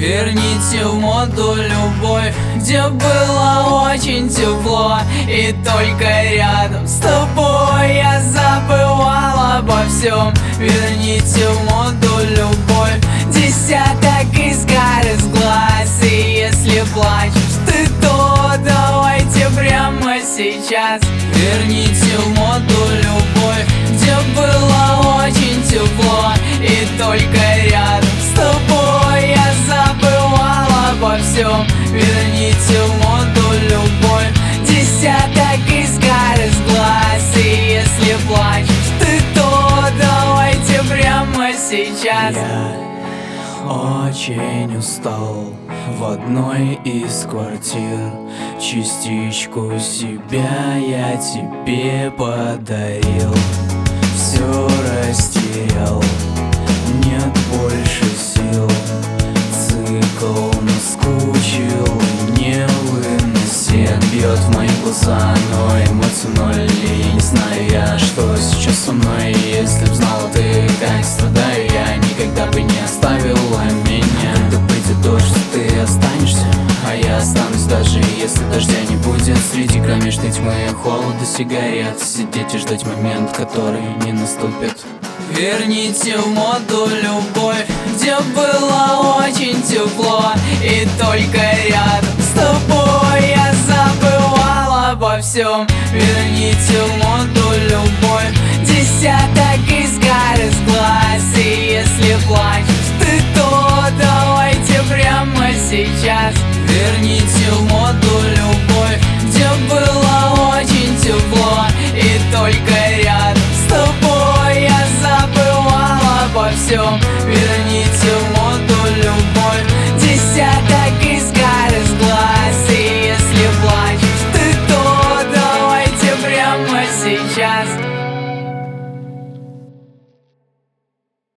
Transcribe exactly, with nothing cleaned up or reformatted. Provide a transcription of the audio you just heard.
Верните в моду любовь, где было очень тепло, и только рядом с тобой я забывал обо всем. Верните в моду любовь, десяток искр из глаз, и если плачешь ты, то давайте прямо сейчас. Верните в моду любовь, где было очень тепло, и только рядом с тобой я забывал обо всем. Верните в моду любовь, десяток искр из глаз, и если плачешь ты, то давайте прямо сейчас. Я очень устал в одной из квартир. Частичку себя я тебе подарил. Все растерял, нет больше сил. Цикл наскучил и невыносим. Бьет в мои глаза, но эмоций ноль. И не знаю я, что сейчас со мной. Если б знала ты, как страдаю я, никогда бы не оставила меня. Да придет дождь, ты останешься, а я останусь, даже если дождя не будет. Среди кромешной тьмы холода сигарет, сидеть и ждать момент, который не наступит. Верните в моду любовь, где было очень тепло, и только рядом с тобой я забывал обо всем. Верните в моду любовь, десяток искр из глаз, и если плачешь ты, то давайте прямо сейчас. Верните в моду любовь, где было очень тепло, и только рядом с тобой я забывал обо всем. Верните в моду любовь, десяток искр из глаз, и если плачешь ты, то давайте прямо сейчас.